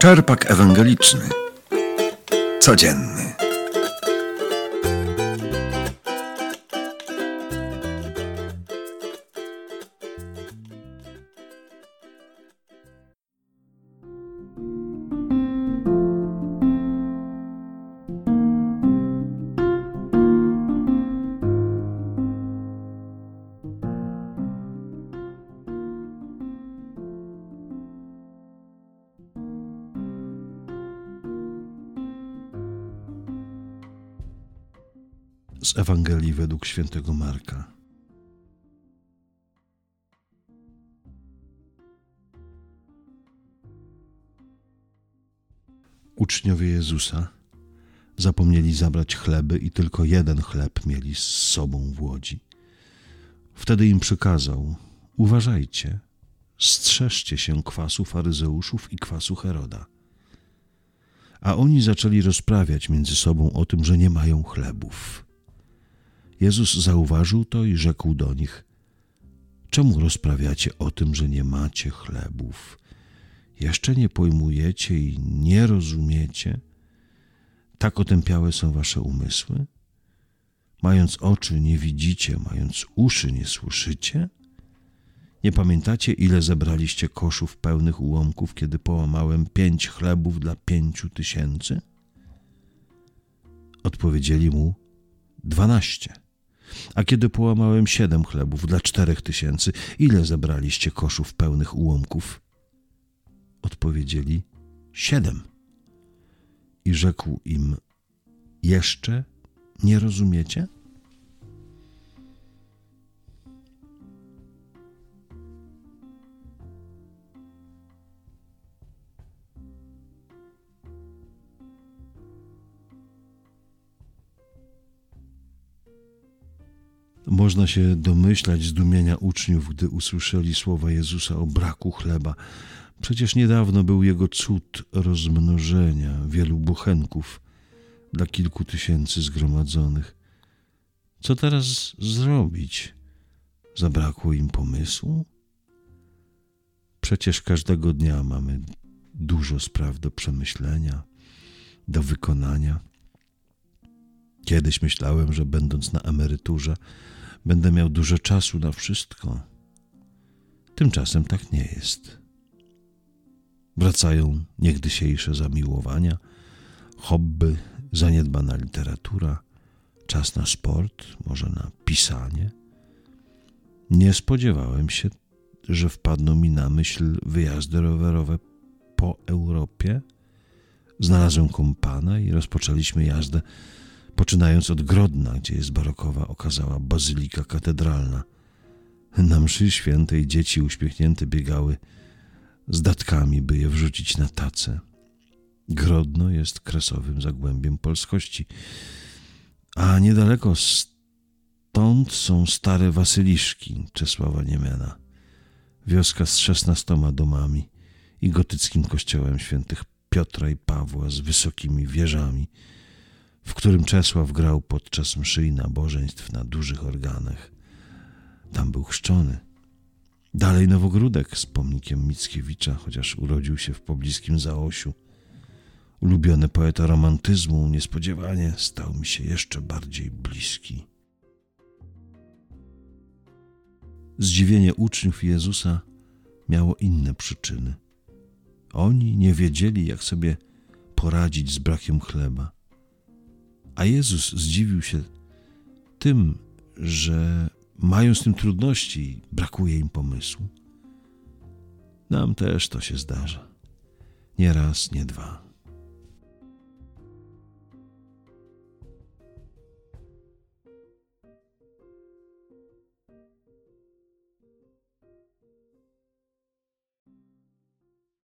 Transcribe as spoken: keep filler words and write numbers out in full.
Czerpak ewangeliczny. Codzienny. Z Ewangelii według świętego Marka. Uczniowie Jezusa zapomnieli zabrać chleby i tylko jeden chleb mieli z sobą w łodzi. Wtedy im przykazał: uważajcie, strzeżcie się kwasu faryzeuszów i kwasu Heroda. A oni zaczęli rozprawiać między sobą o tym, że nie mają chlebów. Jezus zauważył to i rzekł do nich: czemu rozprawiacie o tym, że nie macie chlebów? Jeszcze nie pojmujecie i nie rozumiecie? Tak otępiałe są wasze umysły? Mając oczy nie widzicie, mając uszy nie słyszycie? Nie pamiętacie, ile zebraliście koszów pełnych ułomków, kiedy połamałem pięć chlebów dla pięciu tysięcy? Odpowiedzieli mu: dwanaście. A kiedy połamałem siedem chlebów dla czterech tysięcy, ile zebraliście koszów pełnych ułomków? Odpowiedzieli: siedem. I rzekł im: jeszcze nie rozumiecie? Można się domyślać zdumienia uczniów, gdy usłyszeli słowa Jezusa o braku chleba. Przecież niedawno był Jego cud rozmnożenia wielu bochenków dla kilku tysięcy zgromadzonych. Co teraz zrobić? Zabrakło im pomysłu? Przecież każdego dnia mamy dużo spraw do przemyślenia, do wykonania. Kiedyś myślałem, że będąc na emeryturze, będę miał dużo czasu na wszystko. Tymczasem tak nie jest. Wracają niegdysiejsze zamiłowania, hobby, zaniedbana literatura, czas na sport, może na pisanie. Nie spodziewałem się, że wpadną mi na myśl wyjazdy rowerowe po Europie. Znalazłem kompana i rozpoczęliśmy jazdę, poczynając od Grodna, gdzie jest barokowa okazała bazylika katedralna. Na mszy świętej dzieci uśmiechnięte biegały z datkami, by je wrzucić na tacę. Grodno jest kresowym zagłębiem polskości, a niedaleko stąd są stare Wasyliszki Czesława Niemiana, wioska z szesnastoma domami i gotyckim kościołem świętych Piotra i Pawła z wysokimi wieżami, w którym Czesław grał podczas mszy i nabożeństw na dużych organach. Tam był chrzczony. Dalej Nowogródek z pomnikiem Mickiewicza, chociaż urodził się w pobliskim Zaosiu. Ulubiony poeta romantyzmu niespodziewanie stał mi się jeszcze bardziej bliski. Zdziwienie uczniów Jezusa miało inne przyczyny. Oni nie wiedzieli, jak sobie poradzić z brakiem chleba. A Jezus zdziwił się tym, że mają z tym trudności i brakuje im pomysłu. Nam też to się zdarza. Nie raz, nie dwa.